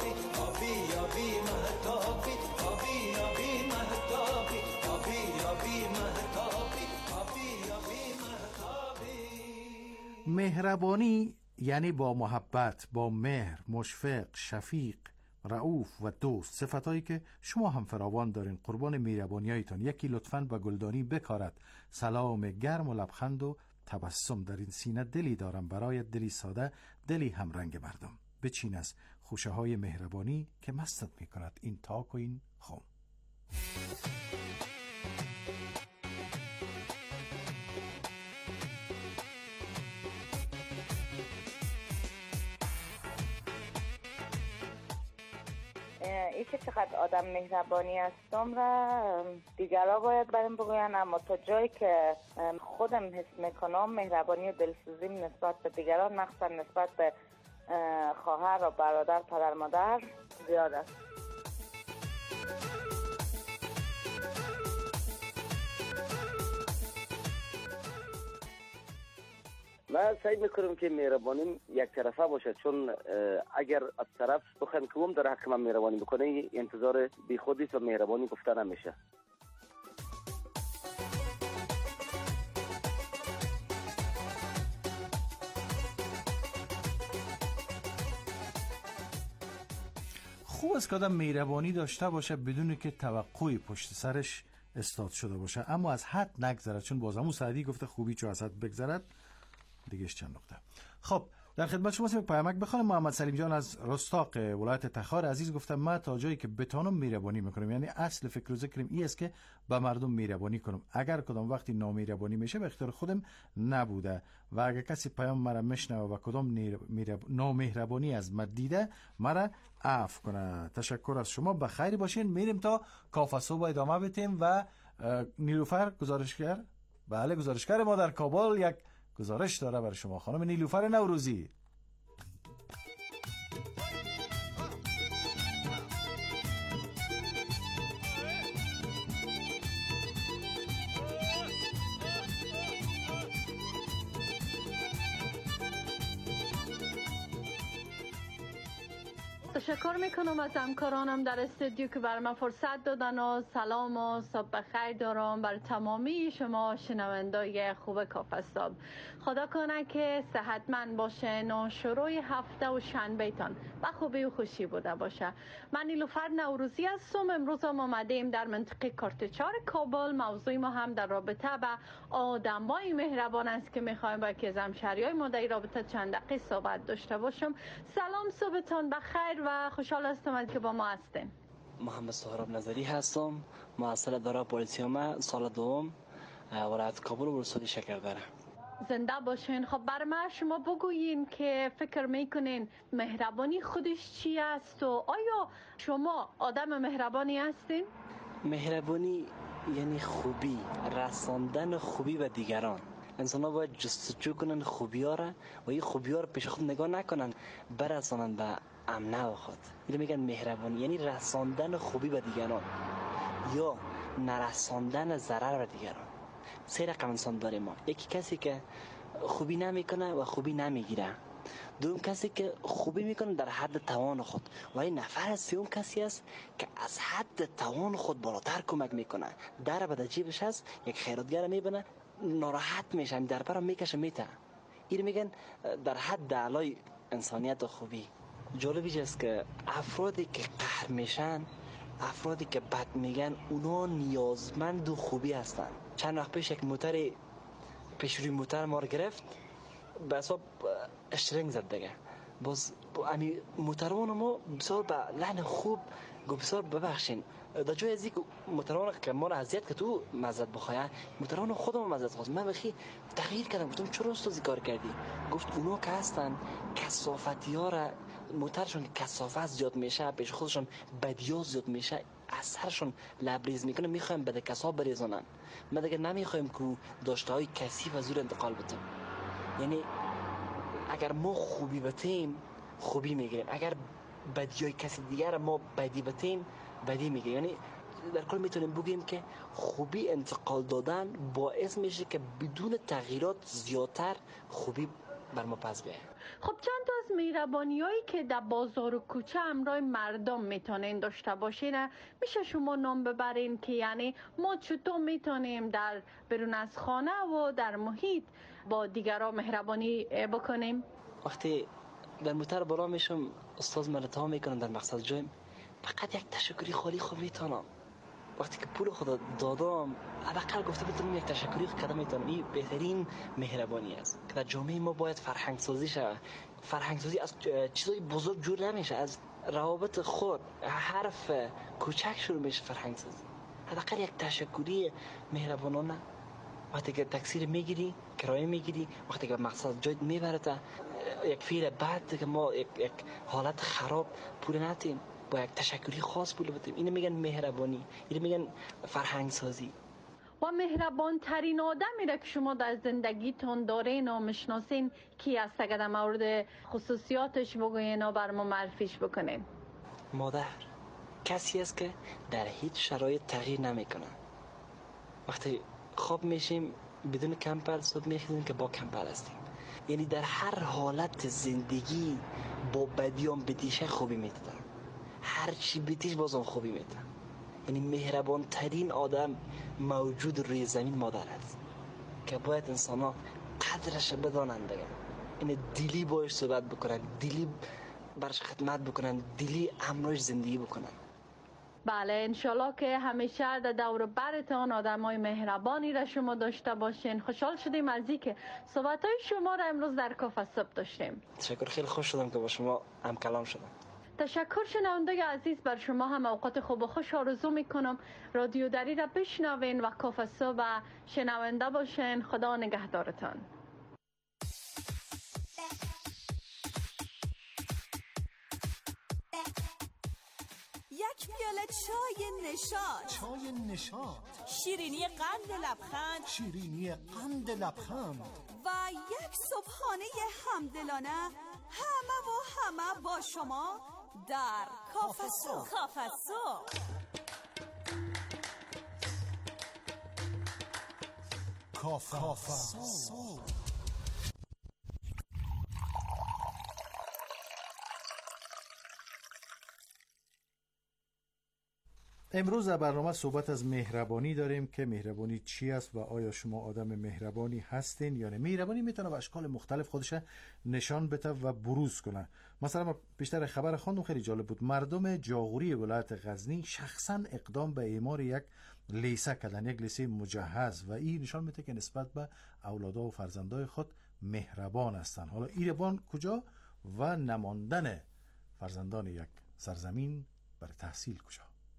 مهربانی یعنی با محبت، با مهر، مشفق، شفیق، رؤوف و دوست، صفتایی که شما هم فراوان دارین. قربان مهربانیایتان. یکی لطفاً به گلدانی بکارد. سلام گرم و لبخند و تبسم در این سینه دلی دارم برای دلی ساده، دلی هم رنگ مردم. بچین از خوشه های مهربانی که مستت می کند این تاک و این خم. ای که چقدر آدم مهربانی هستم را دیگرها باید بریم بگوین، اما تا جایی که خودم حس میکنم مهربانی و دلسوزیم نسبت به دیگران، مخصوصا نسبت به خواهر و برادر، پدر مادر زیاد است. من سعی میکنم که مهربانیم یک طرفه باشه، چون اگر از طرف بخوام که هم در حق من مهربانی بکنه انتظار بی خودی و مهربانی گفته نمیشه. خوب است که آدم مهربانی داشته باشه بدون که توقعی پشت سرش استاد شده باشه، اما از حد نگذره، چون بازمو سعدی گفته خوبی چو از حد بگذرد دیگهش چند نقطه. خب در خدمت شما هستم. پیامک بخونم. محمد سلیم جان از رستاق ولایت تخار عزیز گفتم ما تا جایی که بتونم مهربانی میکنم، یعنی اصل فکر و ذکرم این است که به مردم مهربانی کنم. اگر کدام وقتی نامهربانی میشه به اختیار خودم نبوده و اگر کسی پیام مرا میشنوه و کدام نامهربانی از من دیده مرا عفو کنه. تشکر از شما. بخیر باشین. میریم تا کافه صبح ادامه بدیم و نیلوفر گزارشگر، بله گزارشگر ما در کابل یک گزارش داره برای شما. خانم نیلوفر نوروزی. تشکر میکنم از همکارانم در استودیو که برای من فرصت دادن و سلام و صبح بخیر دارم بر تمامی شما شنوندای خوب کافه صبح. خدا کنه که صحتمند باشین و شروع هفته و شنبهتان به خوبی و خوشی بوده باشه. من نیلوفر نوروزی هستم. امروز هم آمدیم در منطقه کارتچار کابل. موضوع ما هم در رابطه به آدمای مهربان است که میخوایم با یکی از همشهریای ما در رابطه چند دقیقه صحبت داشته باشم. سلام، صبحتان بخیر و خوشحال هستم که با ما هستین. محمد سهراب نظری هستم، محصل اداره پلیسیومه، سال دوم، ولایت کابل و ولسوالی شکردره. زنده باشین. خب بر ما شما بگویین که فکر میکنین مهربانی خودش چی است و آیا شما آدم مهربانی هستین؟ مهربانی یعنی خوبی، رساندن خوبی به دیگران. انسان ها باید جستجو کنن خوبی ها را و این خوبی ها را پیش خود نگاه نکنن، برسانن به امنه و خود. اینو میگن مهربانی، یعنی رساندن خوبی به دیگران یا نرساندن ضرر به دیگران. سه رقم انسان داریم ما. یکی کسی که خوبی نمیکنه و خوبی نمیگیره. دوم کسی که خوبی میکنه در حد توان خود و این نفر سوم کسی است که از حد توان خود بالاتر کمک میکنه. در به جیبش هست، یک خیراتگر میبینه ناراحت میشه، در برام میکشه میته. این میگن در حد اعلای انسانیت و خوبی. جالبیش است که افرادی که قهر میشن، افرادی که بد میگن، اونا نیازمند و خوبی هستن. چند وقت پیش یک موتر پیش روی موتر ما رو گرفت، به حساب اشترنگ زد دیگه. باز امی موتران ما بسیار به لحن خوب گفت بسیار ببخشین. در جای از اینکه موتران که ما رو اذیت که تو مزد بخواه، موتران خودم مزد خواست. من بخی تغییر کردم، گفتم چرا استاد کار کردی؟ گفت اونا که هستن کثافتی ها را، موترشون کثافت زیاد میشه، پیش خودشون بدیا زیاد میشه، اثرشون لبریز میکنه، میخوایم بده کثاف بریزونن. ما دیگه نمیخوایم که داشته های کثیف و زور انتقال بتیم. یعنی اگر ما خوبی بتیم خوبی میگیریم، اگر بدیای کسی دیگر ما بدی بتیم بدی میگیریم. یعنی در کل میتونیم بگیم که خوبی انتقال دادن باعث میشه که بدون تغییرات زیادتر خوبی بر ما پس بیاید. خب چند تا از مهربانیایی که در بازار و کوچه همراه مردم میتونین داشته باشین میشه شما نام ببرین که یعنی ما چطور میتونیم در بیرون از خانه و در محیط با دیگران مهربانی بکنیم؟ وقتی در موتر بالا میشم استاد ملتا میکنم در مقصد جایم، فقط یک تشکری خالی خوب میتونم. وقتی که پول خدا دادم حداقل گفته بتونم یک تشکری کردم میتونم. این بهترین مهربانی است که در جامعه ما باید فرهنگ سازی شه. فرهنگ سازی از چیزای بزرگ جور نمیشه، از روابط خود حرف کوچک شروع میشه فرهنگ سازی. حداقل یک تشکری مهربانانه. وقتی که تاکسی میگیری، کرایه میگیری، وقتی که مقصد جایت میبرته، یک فعل بعد که ما یک, یک حالت خراب پول ندیم، با یک تشکری خاص پول بدیم. اینو میگن مهربانی، اینو میگن فرهنگ سازی. و مهربان ترین آدمی را که شما در زندگیتون دارین و میشناسین کی است؟ اگر در مورد خصوصیاتش بگوین و بر ما معرفیش بکنین. مادر کسی است که در هیچ شرایط تغییر نمیکنه. وقتی خواب میشیم بدون کمپل صبح میخیزیم که با کمپل هستیم. یعنی در هر حالت زندگی با بدیام بدیشه خوبی میده، هر چی بدیش بازم خوبی میده. یعنی مهربان ترین آدم موجود روی زمین مادر است که باید انسان ها قدرش بدانند. این دلی باش صحبت بکنن، دلی برش خدمت بکنن، دلی همراهش زندگی بکنن. بله انشالله که همیشه در دور برتان آدمای مهربانی را شما داشته باشین. خوشحال شدیم از اینکه صحبت‌های شما را امروز در کافه صبح داشتیم. تشکر، خیلی خوش شدم که با شما هم کلام شدم. تشکر شنونده عزیز، بر شما هم اوقات خوب و خوش آرزو میکنم. رادیو دری را بشنوین و کافه صبح شنونده باشین. خدا نگهدارتان. یک پیاله چای نشاط، چای نشاط، شیرینی قند لبخند، شیرینی قند لبخند و یک صبحانه همدلانه، همه و همه با شما در کافه صبح. کافه صبح کافه صبح. امروز در برنامه صحبت از مهربانی داریم که مهربانی چی است و آیا شما آدم مهربانی هستین یا نه. مهربانی میتونه به اشکال مختلف خودش نشان بده و بروز کنه. مثلا ما بیشتر خبر خواندم خیلی جالب بود. مردم جاغوری ولایت غزنی شخصا اقدام به اعمار یک لیسه کردن، یک لیسه مجهز، و این نشان میده که نسبت به اولادها و فرزندای خود مهربان هستند. حالا ایربان کجا و نماندن فرزندان یک سرزمین برای تحصیل کجا؟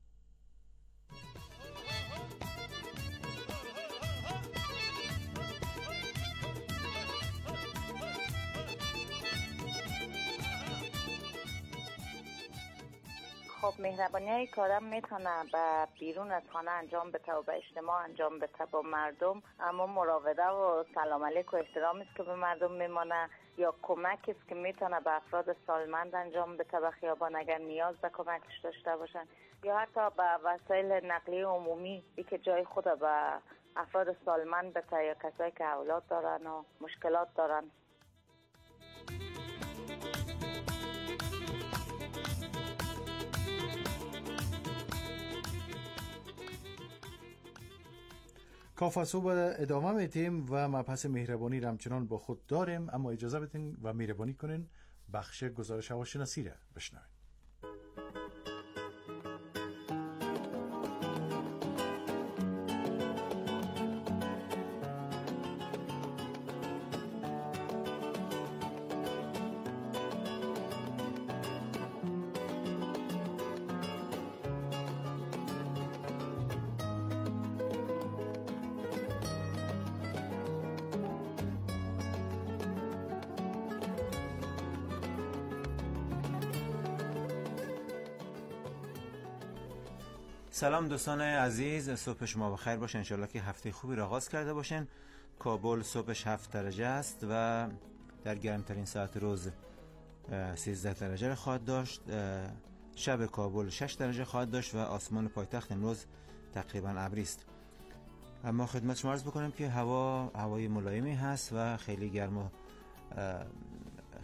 خب مهربانی هایی که آدم میتونه به بیرون از خانه انجام بده و به اجتماع انجام بده با مردم، اما مراوده و سلام علیک و احترام است که به مردم میمانه، یا کمک است که میتونه به افراد سالمند انجام بده به خیابان اگر نیاز به کمکش داشته باشن، یا حتی به وسایل نقلیه عمومی ای که جای خود به افراد سالمند بده یا کسایی که اولاد دارن و مشکلات دارن. کافه صبح ادامه میتیم و مبحث مهربانی را همچنان با خود داریم، اما اجازه بدین و مهربانی کنین بخش گزارش هواشناسی را بشنوید. سلام دوستان عزیز، صبح شما بخیر باشه. انشالله که هفته خوبی را آغاز کرده باشین. کابل صبحش هفت درجه است و در گرمترین ساعت روز سیزده درجه را خواهد داشت. شب کابل شش درجه خواهد داشت و آسمان پایتخت امروز تقریبا ابری است. اما خدمت شما عرض بکنم که هوا هوای ملایمی هست و خیلی گرم و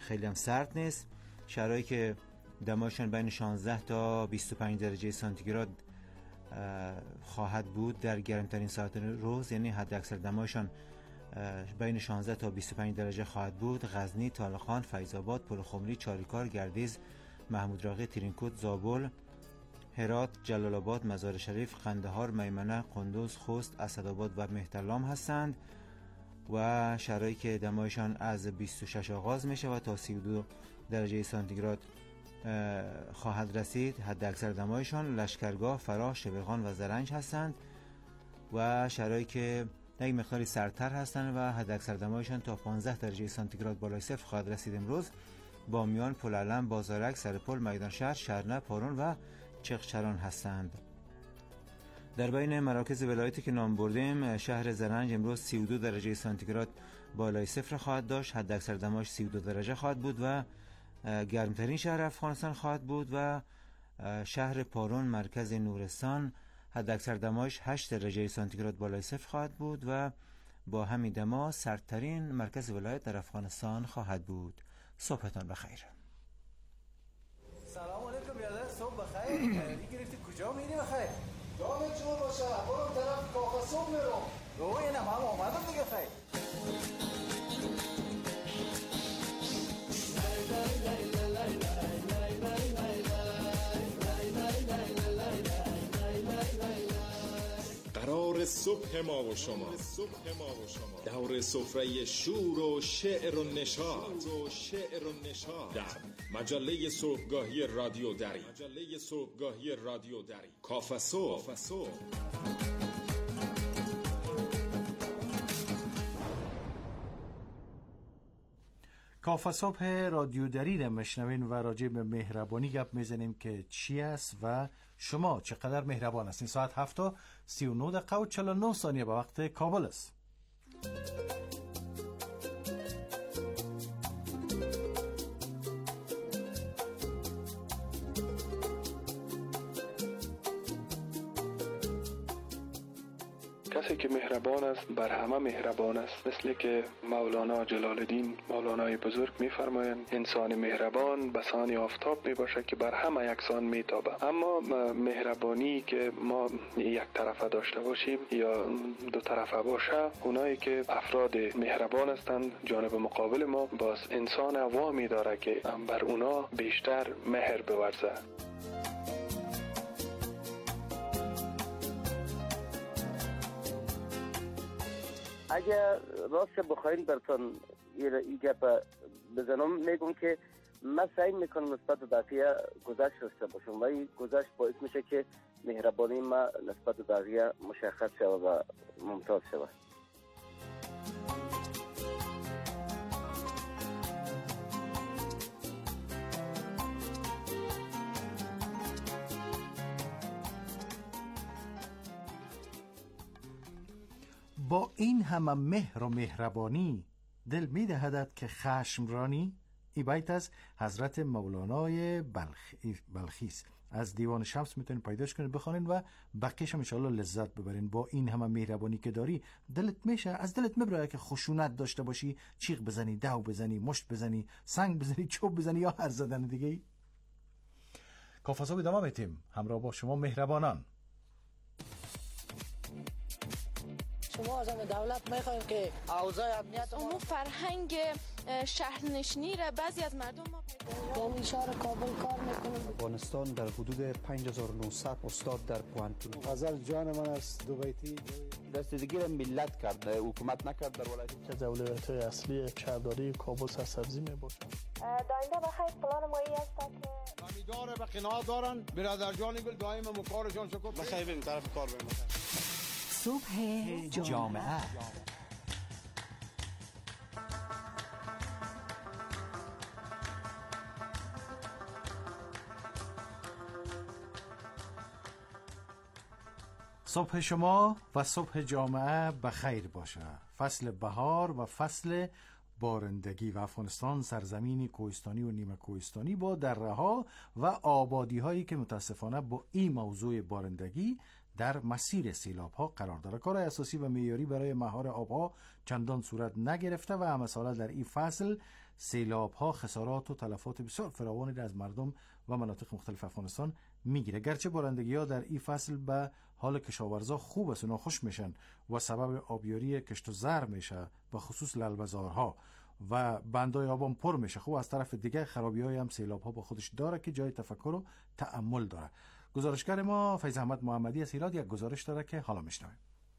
خیلی هم سرد نیست. شهرهایی که دمایشان بین شانزده تا بیست و پنج درجه سانتیگراد خواهد بود در گرمترین ساعت روز، یعنی حد اکثر دمایشان بین شانزده تا بیست و پنج درجه خواهد بود. غزنی، طالقان، فیض آباد، پلخمری، چاریکار، گردیز، محمود راغی، ترینکوت، زابل، هرات، جلال آباد، مزار شریف، قندهار، میمنه، قندوز، خوست، اسدآباد و مهترلام هستند و شهرهایی که دمایشان از بیست و شش آغاز میشه و تا سی و دو درجه سانتیگراد خواهد رسید. حد اکثر دمایشان لشکرگاه، فراه، شبرغان و زرنج هستند و شهرهایی که یک مقداری سردتر هستند و حد اکثر دمایشان تا پانزده درجه سانتیگراد بالای صفر خواهد رسید امروز. بامیان، پلعلم، بازارک، سرپل، میدان شهر، شرنه، پارون و چغچران هستند. در بین مراکز ولایتی که نام بردیم، شهر زرنج امروز سی و دو درجه سانتیگراد بالای صفر خواهد داشت، حد اکثر دماش سی و دو درجه خواهد بود و گرمترین شهر افغانستان خواهد بود و شهر پارون مرکز نورستان حد اکثر دماش هشت درجه سانتیگراد بالای صفر خواهد بود و با همین دما سردترین مرکز ولایت در افغانستان خواهد بود. صبحتان بخیر. سلام علیکم برادر، صبح بخیر. تیاری گرفتی کجا میری بخیر؟ جامعه جور باشه، برو طرف کافه صبح میرم. رو اینم هم آمدم دیگه خیر. قرار صبح ما و شما دور سفره شور و شعر و نشاط در مجله صبحگاهی رادیو دری مجله صبحگاهی رادیو دری کافه صبح. کافه صبح رادیو دری رو مشنوین و راجع به مهربانی گپ میزنیم که چی است و شما چقدر مهربان هستین. ساعت هفت و سی و نه دقیقه و چهل و نه ثانیه به وقت کابل است. کسی که مهربان است بر همه مهربان است، مثل که مولانا جلال الدین مولانای بزرگ می‌فرمایند انسان مهربان بسان آفتاب میباشد که بر همه یکسان میتابه. اما مهربانی که ما یک طرفه داشته باشیم یا دو طرفه باشه، اونایی که افراد مهربان هستند جانب مقابل ما، باز انسان وامی داره که بر اونا بیشتر مهر بورزه. اگر راست بخواین براتون این گپ بزنم، میگم که من سعی میکنم نسبت به بقیه گذشت داشته باشم و این گذشت باعث میشه که مهربانی ما نسبت به بقیه مشخص شود و ممتاز شود. با این همه مهر و مهربانی دل می‌دهدت که خشم رانی. این بیت از حضرت مولانای بلخی بلخی است. از دیوان شمس میتونید پیداش کنید بخونید و بقیه‌اش هم ان شاءالله لذت ببرین. با این همه مهربانی که داری دلت میشه از دلت میبره که خشونت داشته باشی، چیغ بزنی، دو بزنی، مشت بزنی، سنگ بزنی، چوب بزنی یا هر زدن دیگه. کافه صبح ادامه میدیم همراه با شما مهربانان. شما از دولت میخوایم که اوضاع امنیت اون فرهنگ شهرنشینی را بعضی از مردم ما در اشاره کابل کار میکنم. افغانستان در حدود پنج هزار و نهصد استاد در پوانتون. غزل جان من است دو بیتی دستگیری ملت کرد، حکومت نکرد در ولایت. که دولت‌های اصلی شهرداری کابل سرسبزی میباشند. داینده بخیر پلان مایی است که خمیدار به قناعت دارن برادر جانی گل دائم مکارشان شکر بخیر بریم طرف کار بریم. صبح جامعه صبح شما و صبح جامعه بخیر باشه. فصل بهار و فصل بارندگی و افغانستان سرزمینی کوهستانی و نیمه کوهستانی با دره‌ها و آبادی‌هایی که متاسفانه با این موضوع بارندگی در مسیر سیلاب ها قرار داره. کار اساسی و معیاری برای مهار آبها چندان صورت نگرفته و هم ساله در این فصل سیلاب ها خسارات و تلفات بسیار فراوانی از مردم و مناطق مختلف افغانستان میگیره. گرچه بارندگی ها در این فصل به حال کشاورزا خوب است و ناخوش میشن و سبب آبیاری کشت و زر میشه، به خصوص للبزارها و بندای آبان پر میشه. خوب از طرف دیگه خرابی های هم سیلاب ها با خودش داره که جای تفکر و تأمل داره. گزارشگر ما فیض احمد محمدی از هرات یک گزارش داره که حالا میشنویم.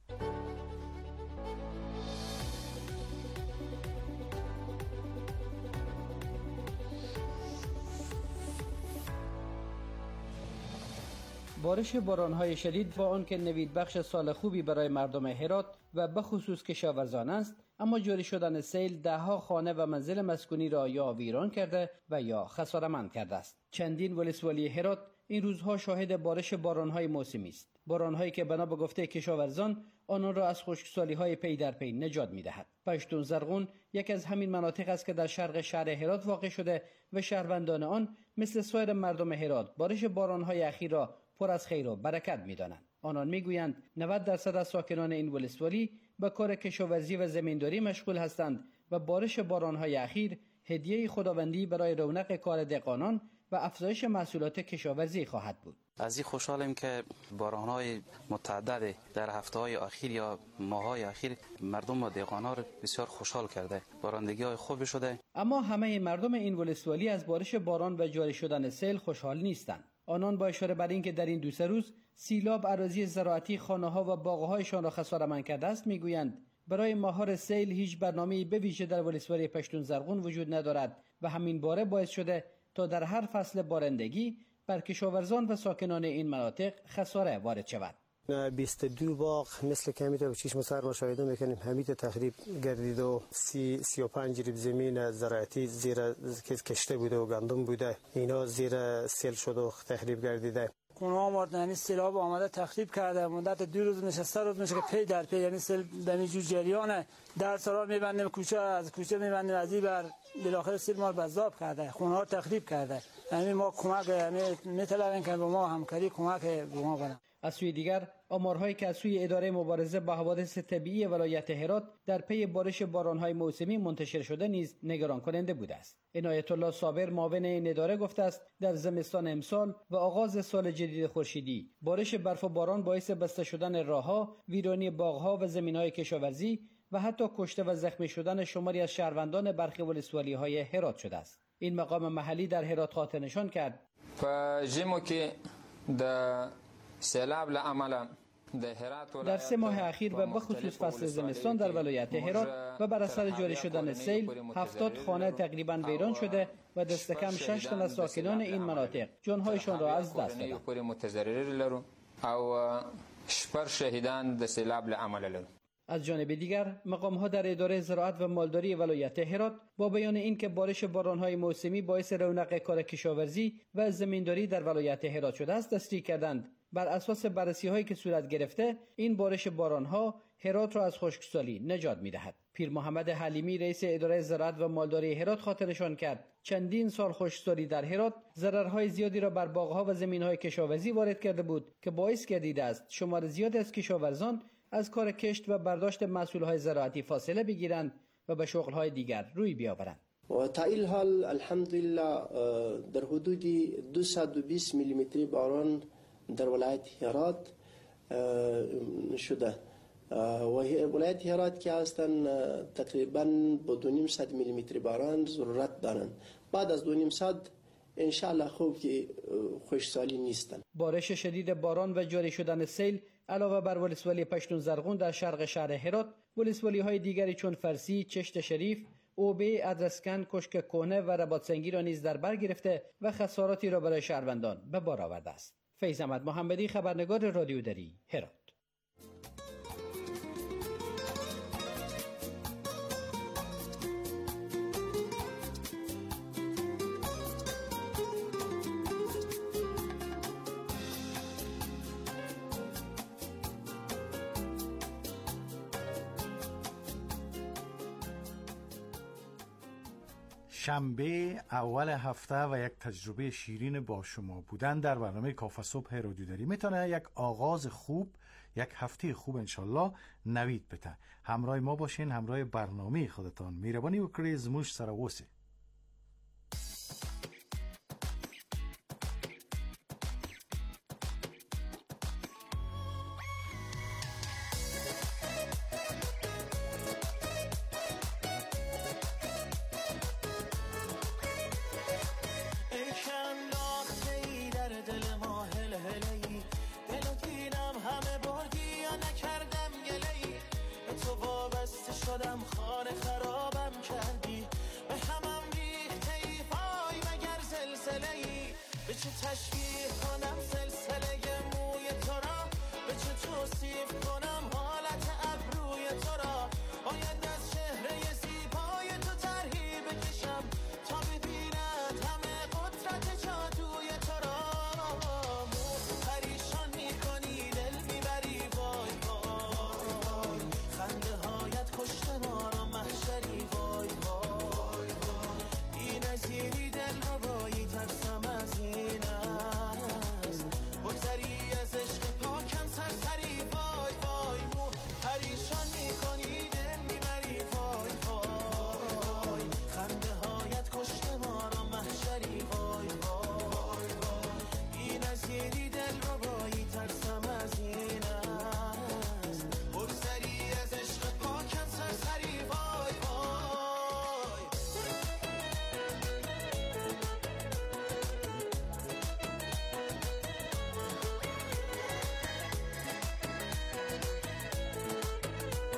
بارش باران‌های شدید با آنکه نوید بخش سال خوبی برای مردم هرات و به خصوص کشاورزان است، اما جاری شدن سیل دهها خانه و منزل مسکونی را یا ویران کرده و یا خساره‌مند کرده است. چندین ولسوالی هرات این روزها شاهد بارش باران‌های موسمی است. باران‌هایی که بنا به گفته کشاورزان آنان را از خشکسالی‌های پی در پی نجات می‌دهد. پشتون زرغون یکی از همین مناطق است که در شرق شهر هرات واقع شده و شهروندان آن مثل سایر مردم هرات بارش باران‌های اخیر را پر از خیر و برکت می‌دانند. آنان می‌گویند نود درصد از ساکنان این ولسوالی به کار کشاورزی و زمینداری مشغول هستند و بارش باران‌های اخیر هدیه خداوندی برای رونق کار دهقانان و افزایش محصولات کشاورزی خواهد بود. از این خوشحالیم که باران‌های متعدد در هفته‌های اخیر یا ماه‌های اخیر مردم و دهقانان را بسیار خوشحال کرده. بارندگی‌های خوبی شده. اما همه مردم این ولسوالی از بارش باران و جاری شدن سیل خوشحال نیستند. آنان با اشاره بر اینکه در این دو سه روز سیلاب اراضی زراعتی، خانه‌ها و باغ‌هایشان را خساره‌مند کرده است، میگویند برای مهار سیل هیچ برنامه‌ای به ویژه در ولسوالی پشتون زرغون وجود ندارد و همین باره باعث شده تا در هر فصل بارندگی بر کشاورزان و ساکنان این مناطق خساره وارد شود. بیست و دو باغ مثل که همیشه به چشم سر مشاهده میکنیم همیشه تخریب گردید و سی, سی و پنج ریب زمین زراعتی زیر کشته بوده و گندم بوده، اینا زیر سیل شده و تخریب گردیده. خونه مردن یعنی سیلاب آمده تخریب کرده، مدت دو روز نشسته روز میشه که پی در پی، یعنی سیل دمی جو جریانه، در سرا میبندیم، کوچه از کوچه میبندیم، از این بر بالاخره سیل ما رو بذاب کرده، خونه ها تخریب کرده. یعنی ما کمک یعنی میطلبیم که به ما همکاری کمک به ما کنن. از سوی دیگر آمارهایی که از سوی اداره مبارزه با حوادث طبیعی ولایت هرات در پی بارش بارانهای موسمی منتشر شده نیز نگران کننده بوده است. عنایت الله صابر معاون این اداره گفته است در زمستان امسال و آغاز سال جدید خورشیدی بارش برف و باران باعث بسته شدن راهها، ویرانی باغها و زمینهای کشاورزی و حتی کشته و زخمی شدن شماری از شهروندان برخی ولسوالی‌های هرات شده است. این مقام محلی در هرات خاطر نشان کرد. فجیمو که در سیلاب لعمل در سه ماه اخیر و بخصوص فصل زمستان در ولایت هرات و بر اثر جاری شدن سیل هفتاد خانه تقریبا ویران شده و دست کم شش تن از ساکنان این مناطق جانهایشان را از دست دادند. او شپر شهیدان در سیلاب لعمل. از جانب دیگر مقام‌ها در اداره زراعت و مالداری ولایت هرات با بیان اینکه بارش باران‌های موسمی باعث رونق کار کشاورزی و زمینداری در ولایت هرات شده است تصریح کردند. بر اساس بررسی‌هایی که صورت گرفته این بارش باران‌ها هرات را از خشکسالی نجات می‌دهد. پیر محمد حلیمی رئیس اداره زراعت و مالداری هرات خاطرشان کرد چندین سال خشکسالی در هرات ضررهای زیادی را بر باغ‌ها و زمین‌های کشاورزی وارد کرده بود که باعث گردیده است شمار زیادی از کشاورزان از کار کشت و برداشت محصولات زراعتی فاصله بگیرند و به شغل‌های دیگر روی بیاورند. و تا این حال الحمدلله در حدود دویست و بیست میلیمتری باران در ولایت هرات شده و ولایت هرات که هستن تقریبا با دو نیم صد میلیمتر باران ضرورت دارند. بعد از دو نیم صد انشالله خوب که خشکسالی نیستن. بارش شدید باران و جاری شدن سیل علاوه بر ولسوالی پشتون زرغون در شرق شهر هرات، ولسوالی های دیگری چون فرسی، چشت شریف، اوبه، ادرسکن، کشک کهنه و رباطسنگی را نیز در بر گرفته و خساراتی را برای شهروندان به بار آورده است. فیض احمد محمدی، خبرنگار رادیو دری، هرات. شنبه اول هفته و یک تجربه شیرین با شما بودن در برنامه کافه صبح رادیو دری میتونه یک آغاز خوب، یک هفته خوب انشالله نوید بده. همراه ما باشین، همراه برنامه خودتان. مهربانی وکړئ زموږ سره اوسئ.